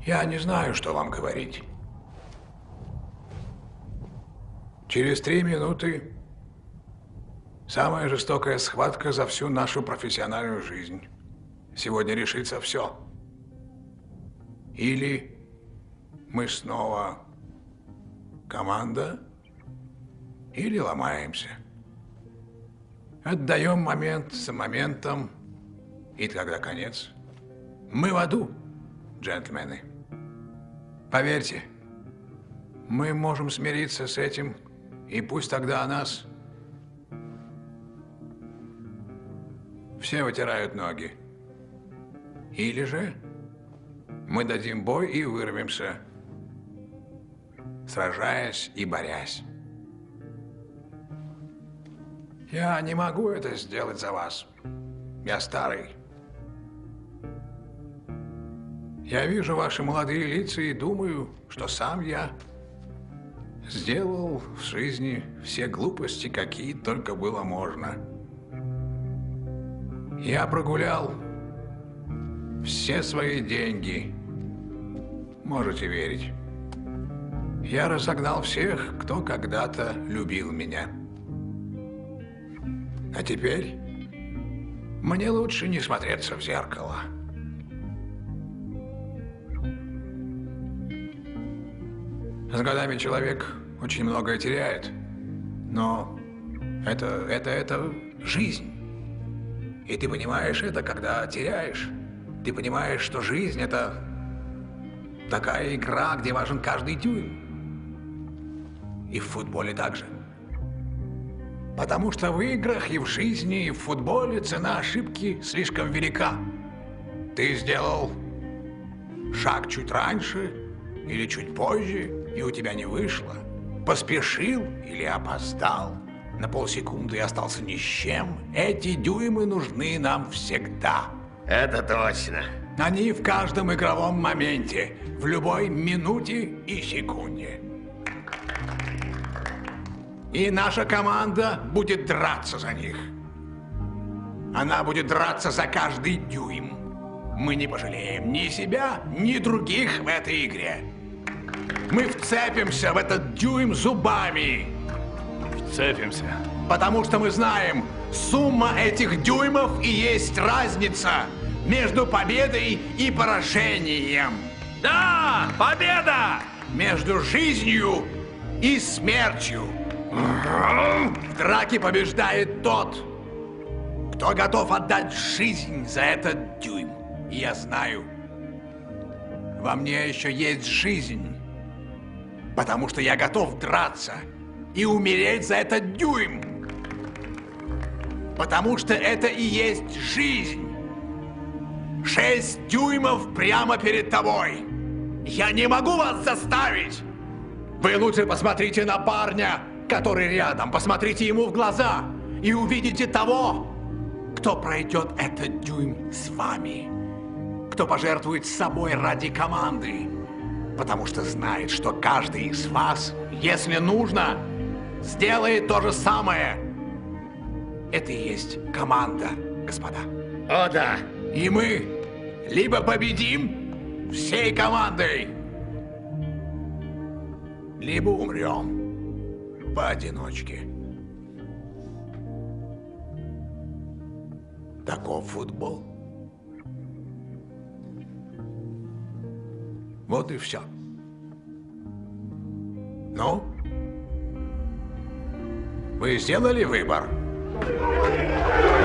Я не знаю, что вам говорить. Через 3 минуты самая жестокая схватка за всю нашу профессиональную жизнь. Сегодня решится все. Или мы снова команда, или ломаемся. Отдаем момент за моментом, и тогда конец. Мы в аду, джентльмены. Поверьте, мы можем смириться с этим, и пусть тогда о нас все вытирают ноги. Или же мы дадим бой и вырвемся, сражаясь и борясь. Я не могу это сделать за вас. Я старый. Я вижу ваши молодые лица и думаю, что сам я сделал в жизни все глупости, какие только было можно. Я прогулял все свои деньги. Можете верить. Я разогнал всех, кто когда-то любил меня. А теперь мне лучше не смотреться в зеркало. С годами человек очень многое теряет, но это жизнь. И ты понимаешь это, когда теряешь. Ты понимаешь, что жизнь — это такая игра, где важен каждый дюйм. И в футболе также. Потому что в играх и в жизни, и в футболе цена ошибки слишком велика. Ты сделал шаг чуть раньше или чуть позже, и у тебя не вышло. Поспешил или опоздал на полсекунды и остался ни с чем. Эти дюймы нужны нам всегда. Это точно. Они в каждом игровом моменте, в любой минуте и секунде. И наша команда будет драться за них. Она будет драться за каждый дюйм. Мы не пожалеем ни себя, ни других в этой игре. Мы вцепимся в этот дюйм зубами. Вцепимся. Потому что мы знаем, сумма этих дюймов и есть разница между победой и поражением. Да, победа! Между жизнью и смертью. В драке побеждает тот, кто готов отдать жизнь за этот дюйм. И я знаю, во мне еще есть жизнь, потому что я готов драться и умереть за этот дюйм. Потому что это и есть жизнь. 6 дюймов прямо перед тобой. Я не могу вас заставить. Вы лучше посмотрите на парня, который рядом. Посмотрите ему в глаза и увидите того, кто пройдет этот дюйм с вами. Кто пожертвует собой ради команды. Потому что знает, что каждый из вас, если нужно, сделает то же самое. Это и есть команда, господа. О, да. И мы либо победим всей командой, либо умрем поодиночке. Таков футбол. Вот и все. Ну? Вы сделали выбор?